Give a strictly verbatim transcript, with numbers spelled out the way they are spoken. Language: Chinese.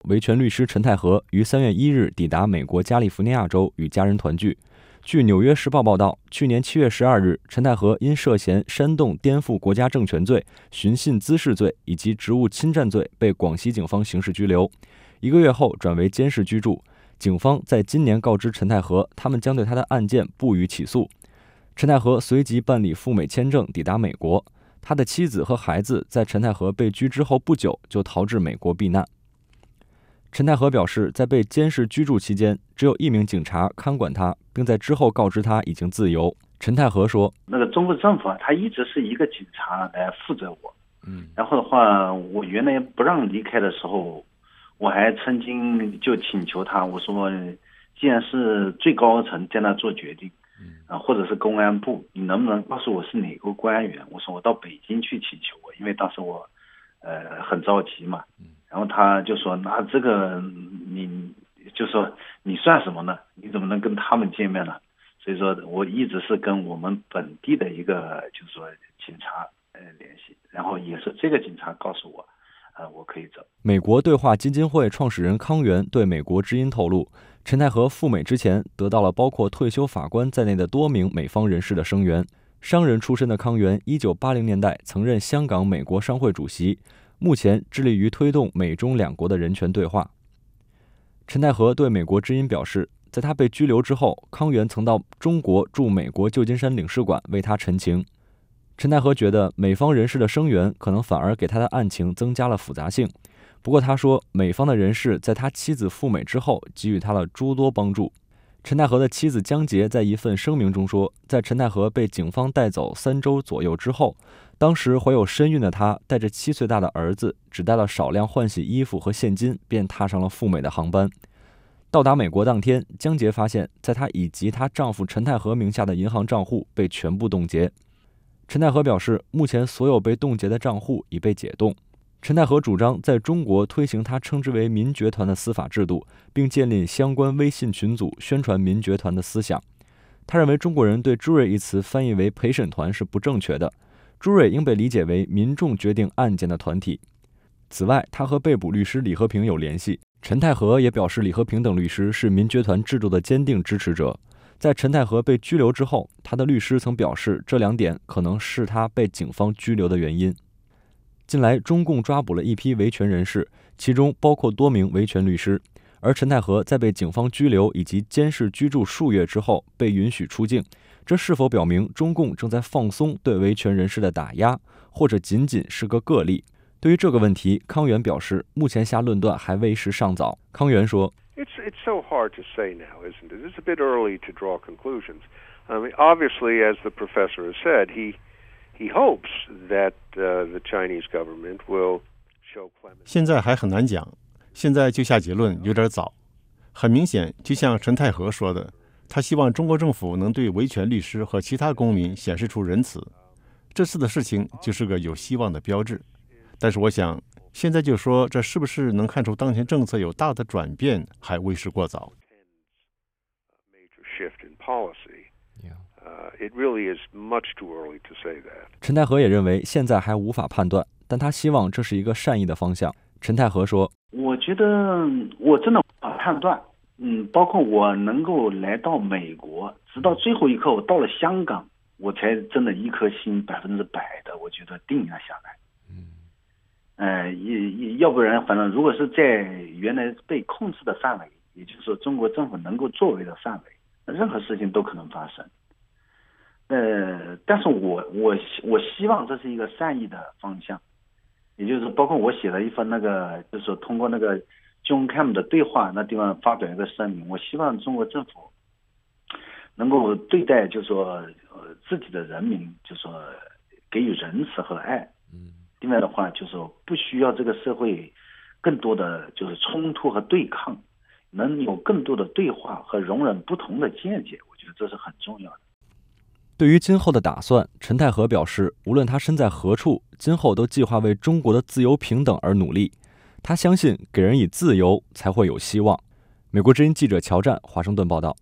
维权律师陈太和于三月一日抵达美国加利福尼亚州与家人团聚。据《纽约时报》报道，去年七月十二日，陈太和因涉嫌煽动颠覆国家政权罪、寻衅滋事罪以及职务侵占罪被广西警方刑事拘留。一个月后转为监视居住。警方在今年告知陈太和，他们将对他的案件不予起诉。陈太和随即办理赴美签证抵达美国，他的妻子和孩子在陈太和被拘之后不久就逃至美国避难。陈太和表示，在被监视居住期间，只有一名警察看管他，并在之后告知他已经自由。陈太和说：“ 那个中国政府啊，他一直是一个警察来负责我， 嗯， 然后的话，我原来不让离开的时候，我还曾经就请求他，我说，既然是最高层在那做决定，啊，或者是公安部，你能不能告诉我是哪个官员？我说我到北京去请求我，因为当时我，呃，很着急嘛。”然后他就说：“那这个你就说你算什么呢？你怎么能跟他们见面呢？”所以说我一直是跟我们本地的一个就是说警察呃联系，然后也是这个警察告诉我，呃我可以走。 美国对话基金会创始人康源对美国之音透露，陈太和赴美之前得到了包括退休法官在内的多名美方人士的声援。商人出身的康源，一九八零年代曾任香港美国商会主席。目前致力于推动美中两国的人权对话。陈太和对美国之音表示，在他被拘留之后，康源曾到中国驻美国旧金山领事馆为他陈情。陈太和觉得美方人士的声援可能反而给他的案情增加了复杂性。不过他说，美方的人士在他妻子赴美之后给予他了诸多帮助。陈太和的妻子江杰在一份声明中说，在陈太和被警方带走三周左右之后，当时怀有身孕的他带着七岁大的儿子，只带了少量换洗衣服和现金，便踏上了赴美的航班。到达美国当天，江杰发现，在她以及她丈夫陈太和名下的银行账户被全部冻结。陈太和表示，目前所有被冻结的账户已被解冻。陈太和主张在中国推行他称之为民爵团的司法制度，并建立相关微信群组，宣传民爵团的思想。他认为中国人对朱瑞一词翻译为陪审团是不正确的，朱瑞应被理解为民众决定案件的团体。此外，他和被捕律师李和平有联系。陈太和也表示，李和平等律师是民爵团制度的坚定支持者。在陈太和被拘留之后，他的律师曾表示，这两点可能是他被警方拘留的原因。近来，中共抓捕了一批维权人士，其中包括多名维权律师。而陈太和在被警方拘留以及监视居住数月之后被允许出境，这是否表明中共正在放松对维权人士的打压，或者仅仅是个个例？对于这个问题，康源表示，目前下论断还为时尚早。康源说 It's, it's so hard to say now, isn't it? It's a bit early to draw conclusions. I mean, obviously, as the professor has said, he, he hopes that uh, the Chinese government will show clemency. 现在还很难讲，现在就下结论有点早。很明显，就像陈太和说的，他希望中国政府能对维权律师和其他公民显示出仁慈。这次的事情就是个有希望的标志。但是我想，现在就说这是不是能看出当前政策有大的转变，还为时过早。 陈太和也认为现在还无法判断，但他希望这是一个善意的方向。陈太和说：“ 我觉得我真的无法判断，嗯，包括我能够来到美国，直到最后一刻，我到了香港，我才真的一颗心百分之百的，我觉得定下下来。”呃，也要不然，反正如果是在原来被控制的范围，也就是说中国政府能够作为的范围，那任何事情都可能发生。呃，但是我我我希望这是一个善意的方向，也就是包括我写了一份那个，就是说通过那个 John Cam 的对话那地方发表一个声明，我希望中国政府能够对待，就是说呃自己的人民，就是说给予仁慈和爱。嗯。另外的话，就是说不需要这个社会更多的就是冲突和对抗，能有更多的对话和容忍不同的见解，我觉得这是很重要的。 对于今后的打算，陈太和表示，无论他身在何处，今后都计划为中国的自由平等而努力。他相信，给人以自由才会有希望。美国之音记者乔战，华盛顿报道。